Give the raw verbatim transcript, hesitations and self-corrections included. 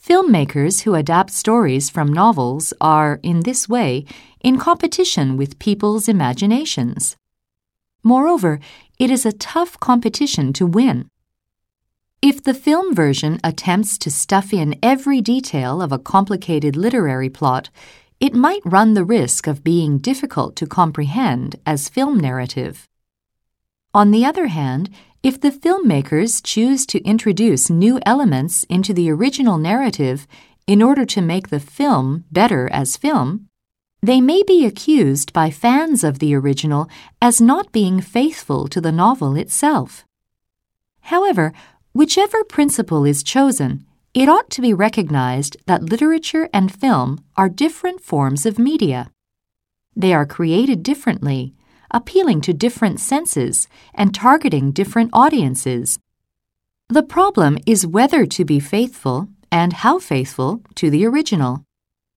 Filmmakers who adapt stories from novels are, in this way, in competition with people's imaginations. Moreover, it is a tough competition to win. If the film version attempts to stuff in every detail of a complicated literary plot, it might run the risk of being difficult to comprehend as film narrative. On the other hand, if the filmmakers choose to introduce new elements into the original narrative in order to make the film better as film, they may be accused by fans of the original as not being faithful to the novel itself. However, whichever principle is chosen, it ought to be recognized that literature and film are different forms of media. They are created differently, appealing to different senses and targeting different audiences. The problem is whether to be faithful, and how faithful, to the original.